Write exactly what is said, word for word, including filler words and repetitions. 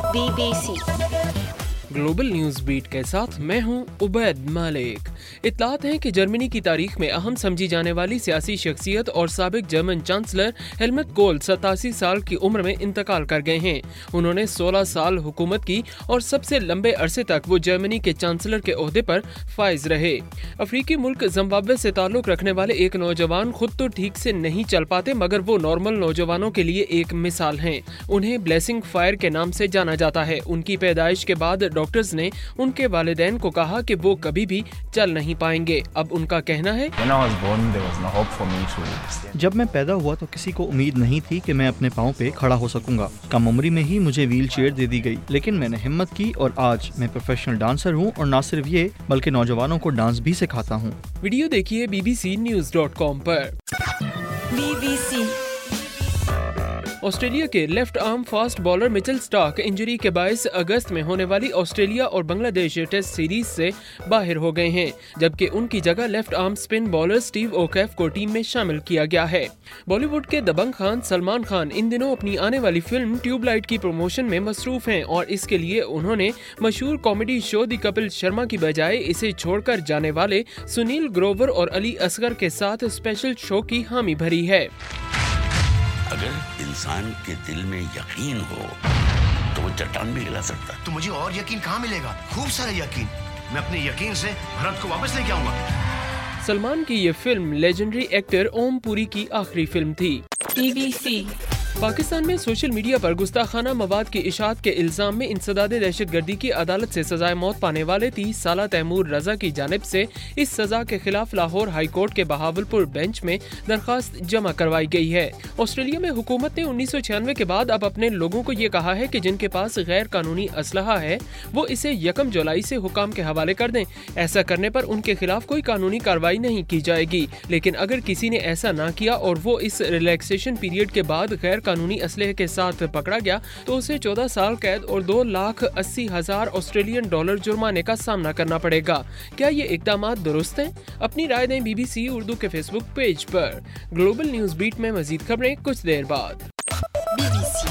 Be B C global news beat کے ساتھ میں ہوں عبید مالک۔ اطلاعات ہیں کہ جرمنی کی تاریخ میں اہم سمجھی جانے والی سیاسی شخصیت اور سابق جرمن چانسلر ہیلمٹ کول ستاسی سال کی عمر میں انتقال کر گئے ہیں۔ انہوں نے سولہ سال حکومت کی اور سب سے لمبے عرصے تک وہ جرمنی کے چانسلر کے عہدے پر فائز رہے۔ افریقی ملک زمبابوے سے تعلق رکھنے والے ایک نوجوان خود تو ٹھیک سے نہیں چل پاتے مگر وہ نارمل نوجوانوں کے لیے ایک مثال ہیں۔ انہیں بلیسنگ فائر کے نام سے جانا جاتا ہے۔ ان کی پیدائش کے بعد ڈاکٹرز نے ان کے والدین کو کہا کہ وہ کبھی بھی چل نہیں پائیں گے۔ اب ان کا کہنا ہے، جب میں پیدا ہوا تو کسی کو امید نہیں تھی کہ میں اپنے پاؤں پہ کھڑا ہو سکوں گا۔ کم عمری میں ہی مجھے ویل چیئر دے دی گئی، لیکن میں نے ہمت کی اور آج میں پروفیشنل ڈانسر ہوں اور نہ صرف یہ بلکہ نوجوانوں کو ڈانس بھی سکھاتا ہوں۔ ویڈیو دیکھیے B B C news dot com پر۔ بی بی سی آسٹریلیا کے left arm fast bowler Mitchell Starc injury کے باعث اگست میں ہونے والی آسٹریلیا اور بنگلہ دیش ٹیسٹ سیریز سے باہر ہو گئے ہیں، جبکہ ان کی جگہ لیفٹ آرم سپن بالر سٹیو اوکیف کو ٹیم میں شامل کیا گیا ہے۔ بالی ووڈ کے دبنگ خان سلمان خان ان دنوں اپنی آنے والی فلم ٹیوب لائٹ کی پروموشن میں مصروف ہیں اور اس کے لیے انہوں نے مشہور comedy show the Kapil Sharma کی بجائے اسے چھوڑ کر جانے والے سنیل گروور اور علی اصغر کے ساتھ اسپیشل شو کی حامی بھری ہے۔ اگر انسان کے دل میں یقین ہو تو وہ چٹان بھی ہلا سکتا ہے۔ تو مجھے اور یقین کہاں ملے گا؟ خوب سارا یقین۔ میں اپنے یقین سے بھرت کو واپس لے کے آؤں گا۔ سلمان کی یہ فلم لیجنڈری ایکٹر اوم پوری کی آخری فلم تھی۔ بی بی سی پاکستان میں سوشل میڈیا پر گستاخانہ مواد کی اشاعت کے الزام میں انسداد دہشت گردی کی عدالت سے سزائے موت پانے والے تیس سالہ تیمور رضا کی جانب سے اس سزا کے خلاف لاہور ہائی کورٹ کے بہاولپور بینچ میں درخواست جمع کروائی گئی ہے۔ آسٹریلیا میں حکومت نے انیس سو چھیانوے کے بعد اب اپنے لوگوں کو یہ کہا ہے کہ جن کے پاس غیر قانونی اسلحہ ہے وہ اسے یکم جولائی سے حکام کے حوالے کر دیں۔ ایسا کرنے پر ان کے خلاف کوئی قانونی کارروائی نہیں کی جائے گی، لیکن اگر کسی نے ایسا نہ کیا اور وہ اس ریلیکسیشن پیریڈ کے بعد غیر قانونی اسلحے کے ساتھ پکڑا گیا تو اسے چودہ سال قید اور دو لاکھ اسی ہزار آسٹریلین ڈالر جرمانے کا سامنا کرنا پڑے گا۔ کیا یہ اقدامات درست ہیں؟ اپنی رائے دیں بی بی سی اردو کے فیس بک پیج پر۔ گلوبل نیوز بیٹ میں مزید خبریں کچھ دیر بعد۔ Be B C